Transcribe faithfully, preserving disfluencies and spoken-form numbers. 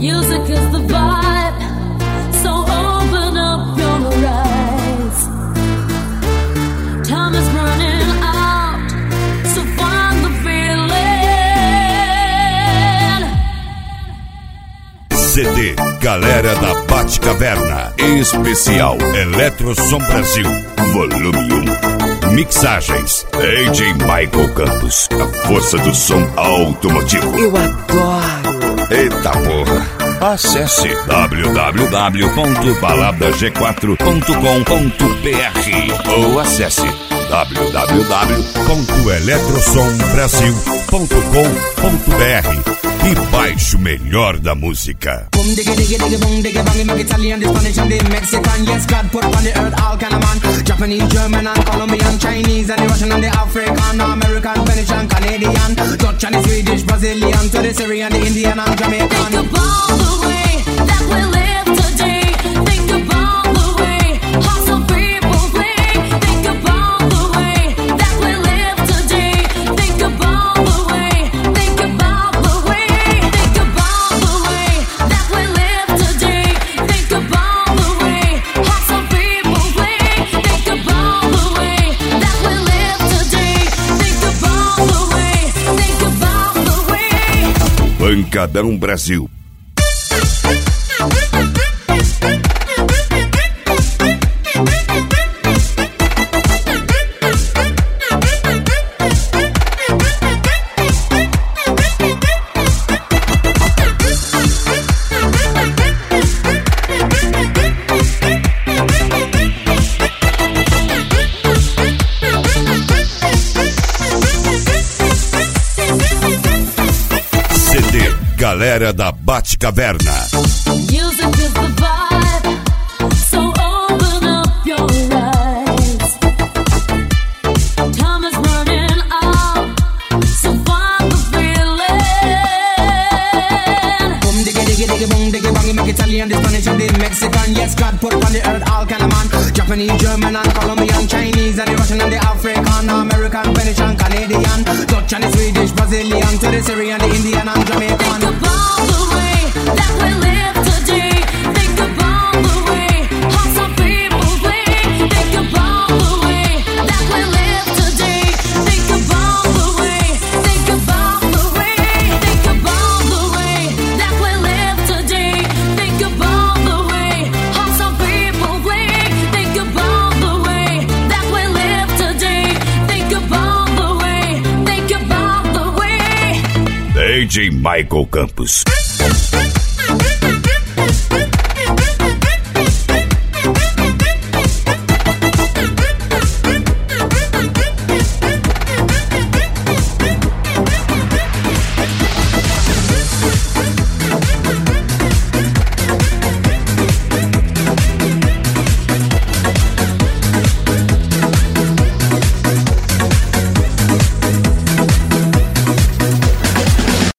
Music is the vibe, so open up your eyes. Time is running out, so find the feeling. C D Galera da Batcaverna, especial Eletrosom Brasil, volume um. Mixagens D J Michael Campos, a força do som automotivo. Eu adoro. Eita porra! Acesse w w w ponto balada g quatro ponto com ponto b r ou acesse w w w ponto eletrosom brasil ponto com ponto b r e baixe o melhor da música. Boom diggy diggy diggy boom diggy bang, make Italian, the Spanish and the Mexican. Yes, God put on the earth all kind of man. Japanese, German and Colombian, Chinese and the Russian and the African, American, Venetian, Canadian, Dutch and the Swedish, Brazilian, to the Syrian, the Indian and Jamaican. Think about the way that we live today. Think about the way how some people play. Think about the way that we live today. Think about the way, think about the way, think about the way that we live today. Think about the way how some people play. Think about the way that we live today. Think about the way, think about the way. Pancadão Brasil. C D Galera da Batcaverna. Music is the vibe, so open up your eyes. Time is running out, so find the feeling. Boom diggy diggy diggy boom diggy bang, make Italian, the Spanish and the Mexican. Yes, God put on the earth all kind of man. Japanese, German and Colombian, Chinese and the Russian and the African, American, Venetian, Canadian, Dutch and the Swedish, Brazilian, to the Syrian, the Indian and Jamaican. Think about the way that we live today. Think about the way how some people play. Think about the way that we live today. Think about the way, think about the way, think about the way that we live today. Think about the way how some people play. Think about the way that we live today. Think about the way, think about the way. D J Michael Campos.